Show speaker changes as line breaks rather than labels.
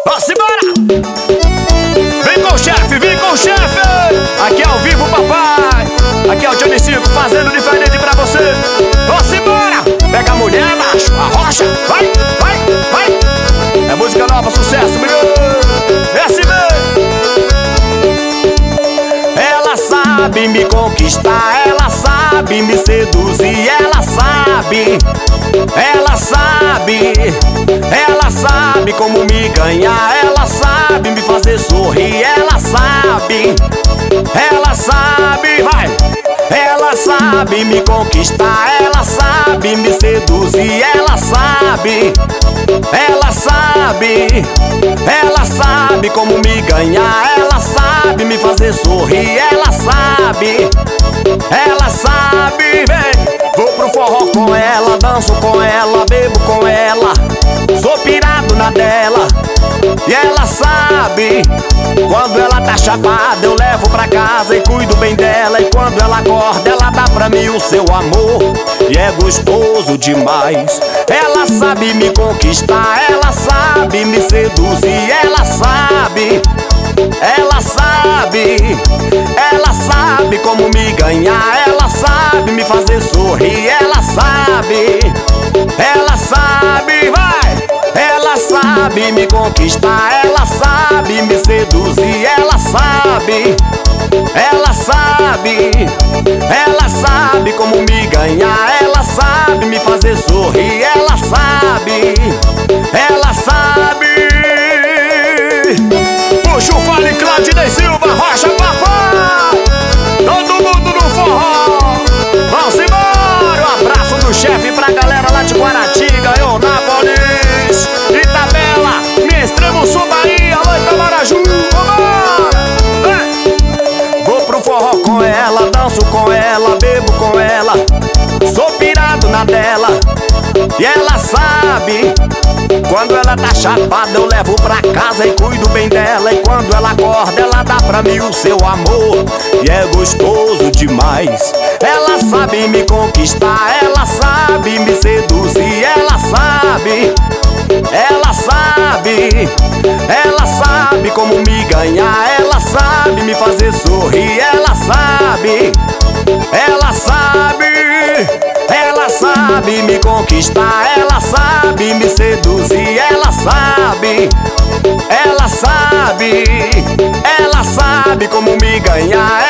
Vamos embora! Vem com o chefe, vem com o chefe! Aqui é ao vivo, papai! Aqui é o Johnny 5 fazendo diferente pra você! Vamos embora! Pega a mulher, macho, arrocha! Vai, vai, vai! É música nova, sucesso, menino! Esse mesmo! Ela sabe me conquistar, ela sabe me seduzir, ela sabe como me ganhar, ela sabe me fazer sorrir, ela sabe, vai! Ela sabe me conquistar, ela sabe me seduzir, ela sabe como me ganhar, ela sabe me fazer sorrir, ela sabe, vem! Vou pro forró com ela, danço com ela, bebo com ela, sou pirado na dela. E ela sabe, quando ela tá chapada eu levo pra casa e cuido bem dela. E quando ela acorda ela dá pra mim o seu amor, e é gostoso demais. Ela sabe me conquistar, ela sabe me seduzir, ela sabe como me ganhar, ela sabe me fazer sorrir, ela sabe, vai! Ela sabe me conquistar, ela sabe me seduzir, ela sabe como me ganhar, ela sabe me fazer sorrir, ela sabe. Puxa o fale, Claudinei Silva, Rocha, papai! Todo mundo no forró! Vamos embora! Um abraço do chefe pra galera lá de Guaratinga, Eunápolis, Itabela, Extremo Sul, Bahia, alô Itamaraju, vambora! Vou pro forró com ela, danço com ela, bebo com ela, sou pirado na dela. E ela sabe, quando ela tá chapada eu levo pra casa e cuido bem dela. E quando ela acorda ela dá pra mim o seu amor, e é gostoso demais. Ela sabe me conquistar, ela sabe me seduzir, ela sabe como me ganhar, ela sabe me fazer sorrir, ela sabe me conquistar, ela sabe me seduzir, ela sabe como me ganhar,